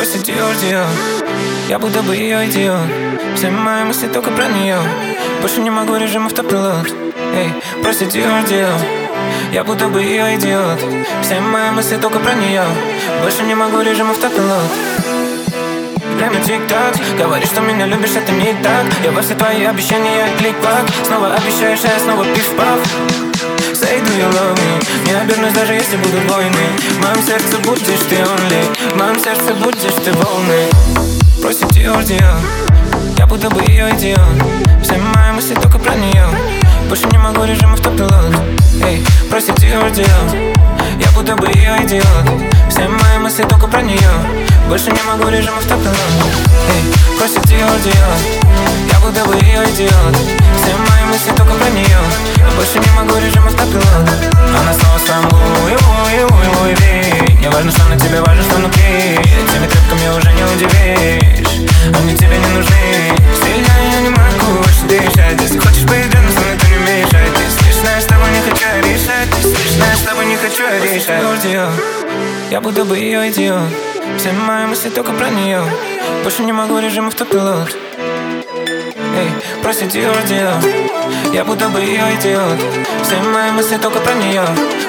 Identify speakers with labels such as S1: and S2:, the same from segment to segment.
S1: Просит Диор, я будто бы ее идиот. Все мои мысли только про нее. Больше не могу, режим автопилот. Эй, просит Диор, я будто бы ее идиот. Все мои мысли только про нее. Больше не могу, режим автопилот. Время тик-так, говоришь, что меня любишь, это не так. Я во все твои обещания клик-клак. Снова обещаешь, а я снова пиф-паф. Say, do you love me? Не обернусь, даже если будут войны. В моем сердце будешь ты only. В моем сердце будешь ты волны. Просит Диор, я будто бы ее идиот. Все мои мысли только про нее. Больше не могу, режим автопилот. Эй, просит Диор, я будто бы ее идиот. Все мои мысли только про нее. Больше не могу, режим автопилот. Эй, просит Диор, я будто бы ее идиот. Все мои мысли только про нее. Больше не могу, режим автопилот. Она снова сам Луи Ви. Не важно, что на тебе, важно, что внутри. Этими тряпками уже не удивишь. Они тебе не нужны. Сильно я не могу больше дышать. Если хочешь быть рядом со мной, то не мешай. Ты слышно, я с тобой не хочу решать. Ты слышно, я с тобой не хочу решать. Я будто бы ее идиот. Все мои мысли только про нее. Больше не могу, режим автопилот. Эй, просит Диор, я будто бы ее идиот. Все мои мысли только про нее.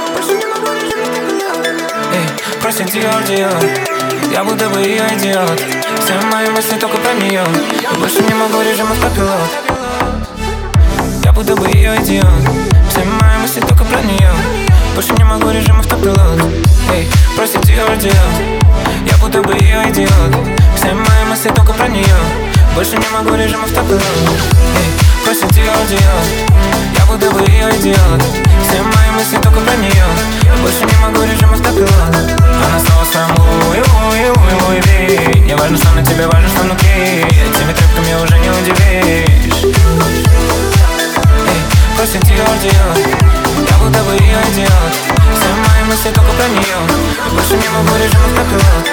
S1: Эй, просит Диор, я будто бы ее идиот. Все мои мысли только про нее. Больше не могу, режим автопилот. Я будто бы ее идиот. Все мои мысли только про нее. Больше не могу, режим автопилот. Эй, просит Диор, я будто бы ее идиот. Все мои мысли только про нее. Больше не могу, режим автопилот. Эй, просит Диор, я будто бы ее идиот. Все мои мысли только про нее. Больше не могу, режим автопилот. Она снова сам Луи Ви. Не важно, что на тебе, важно, что внутри. Этими тряпками уже не удивишь. Эй, просит Диор, я будто бы ее идиот. Все мои мысли только про нее. Больше не могу, режим автопилот.